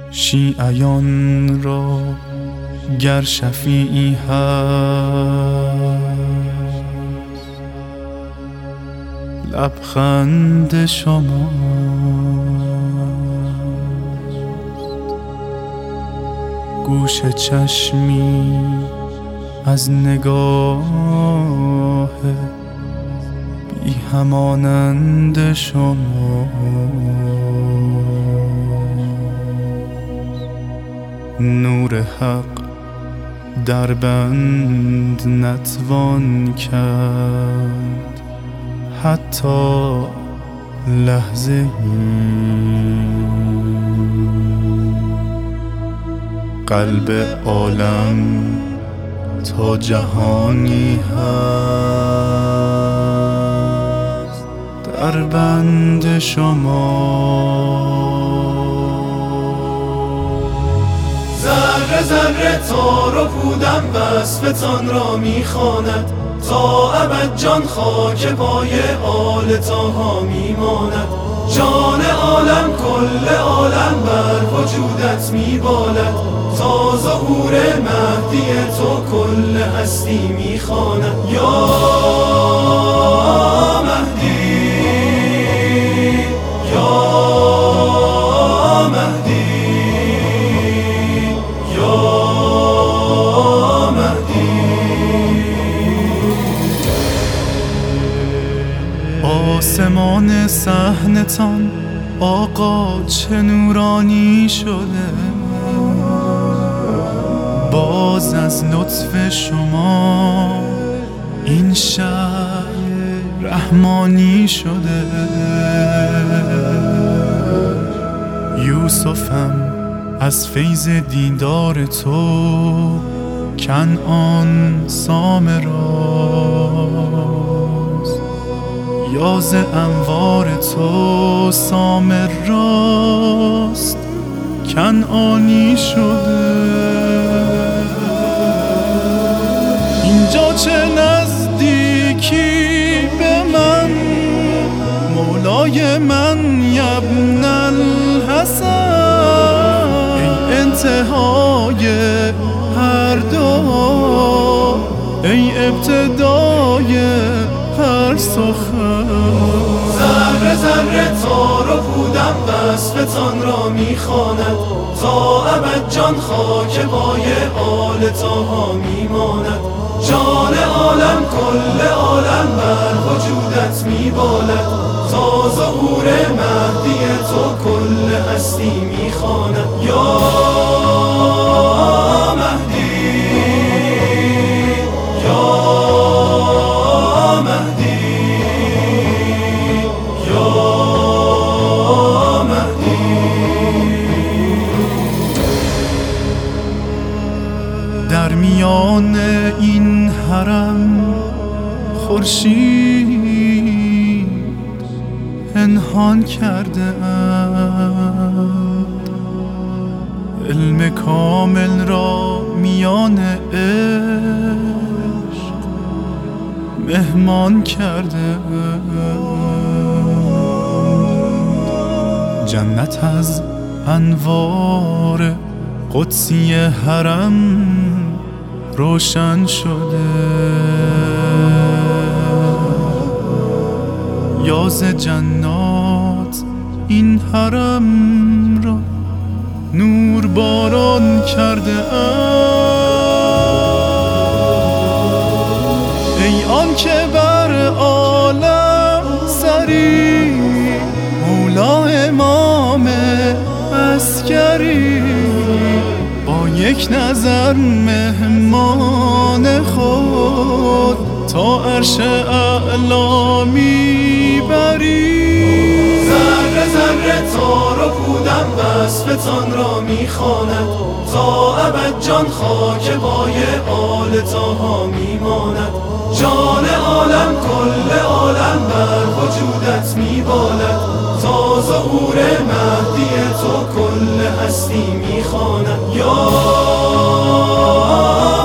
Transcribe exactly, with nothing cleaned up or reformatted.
شیعیان را گر شفیعی هست، لبخند شما گوش چشمی از نگاه بی همانند شما. نور حق در بند نتوان کرد حتی لحظه ای. قلب عالم تا جهانی هست در بند شما. ذره ذره تار و پودم وصفتان را میخواند، تا ابد جان خاک پای آل طاها میماند. جان عالم کل عالم بر وجودت میبالد، تا ظهور مهدی تو کل هستی میخواند. یا مهدی یا مهدی یا مهدی. آسمان صحنتان آقا چه نورانی شده، باز از لطف شما این شهر رحمانی شده. یوسفم از فیض دیدار تو کنعان سامراست، یاز انوار تو سامراست کنعانی شده. اینجا چه نزدیکی به من مولای من یبن الحسن، ای انتهای هر دعا، ای ابتدای هر سخن. ذره ذره تار و پودم وصفتان را میخواند، تا ابد جان خاک پای آل طاها میماند. جان عالم کل عالم بر وجودت میبالد، تا ظهور مهدی تو کل هستی میخواند. یا مهدی یا مهدی یا مهدی. در میان این حرم خورشید پنهان کرده اند، علم کامل را میان عشق مهمان کرده اند. جنت از انوار قدسی حرم روشن شده، یاز جنات این حرم را نور باران کرده اند. ای آن که بر عالم سری مولا امام عسکری، با یک نظر مهمان خود تا عرش اعلا میبری. ذره ذره تار و پودم وصفتان را میخواند، تا ابد جان خاک پای آل طاها میماند. جان عالم کل عالم بر وجودت میبالد، تا ظهور مهدی تو کل هستی میخواند. یا